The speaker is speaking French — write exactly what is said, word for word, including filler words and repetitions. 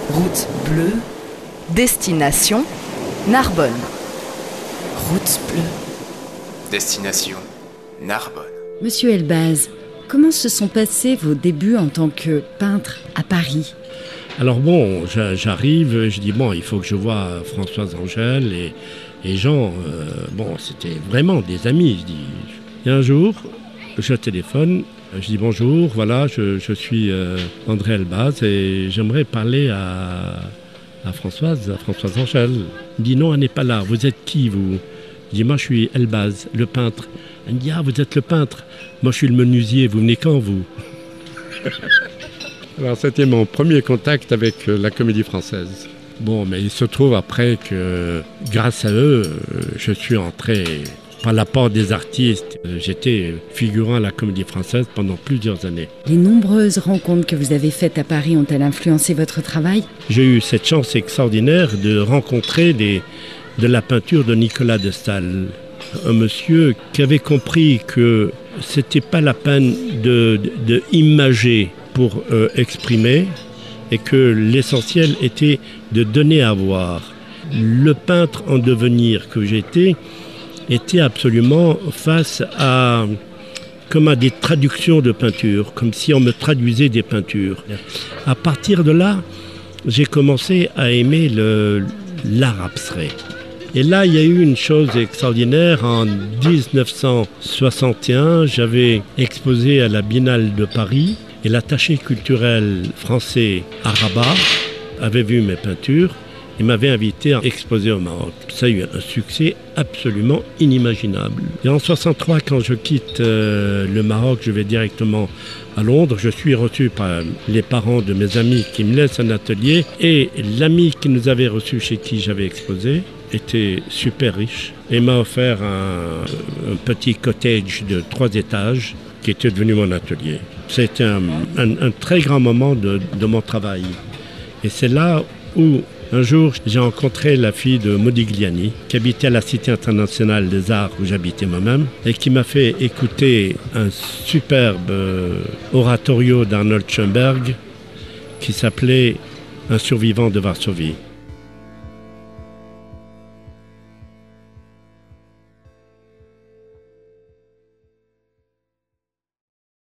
Route bleue, destination Narbonne. Route bleue. Destination Narbonne. Monsieur Elbaz, comment se sont passés vos débuts en tant que peintre à Paris ? Alors bon, j'arrive, je dis bon, il faut que je voie Françoise Angèle et, et Jean. Euh, bon, c'était vraiment des amis. Je dis. Et un jour, je téléphone, je dis bonjour, voilà, je, je suis euh, André Elbaz et j'aimerais parler à, à Françoise, à Françoise Angèle. Elle me dit non, elle n'est pas là. Vous êtes qui vous ? Je dis moi, je suis Elbaz, le peintre. Elle me dit ah, vous êtes le peintre. Moi, je suis le menuisier. Vous venez quand vous ? Alors c'était mon premier contact avec la Comédie Française. Bon, mais il se trouve après que grâce à eux, je suis entré par la porte des artistes. J'étais figurant à la Comédie Française pendant plusieurs années. Les nombreuses rencontres que vous avez faites à Paris ont-elles influencé votre travail ? J'ai eu cette chance extraordinaire de rencontrer des, de la peinture de Nicolas de Staël. Un monsieur qui avait compris que c'était pas la peine de, de, de imager pour euh, exprimer et que l'essentiel était de donner à voir. Le peintre en devenir que j'étais était absolument face à, comme à des traductions de peinture, comme si on me traduisait des peintures. À partir de là, j'ai commencé à aimer le, l'art abstrait. Et là, il y a eu une chose extraordinaire. En dix-neuf cent soixante et un, j'avais exposé à la Biennale de Paris. Et l'attaché culturel français à Rabat avait vu mes peintures et m'avait invité à exposer au Maroc. Ça a eu un succès absolument inimaginable. Et en soixante-trois, quand je quitte euh, le Maroc, je vais directement à Londres. Je suis reçu par les parents de mes amis qui me laissent un atelier. Et l'ami qui nous avait reçus chez qui j'avais exposé était super riche et m'a offert un, un petit cottage de trois étages qui était devenu mon atelier. C'était un, un, un très grand moment de, de mon travail. Et c'est là où, un jour, j'ai rencontré la fille de Modigliani, qui habitait à la Cité internationale des arts, où j'habitais moi-même, et qui m'a fait écouter un superbe euh, oratorio d'Arnold Schoenberg, qui s'appelait « Un survivant de Varsovie ».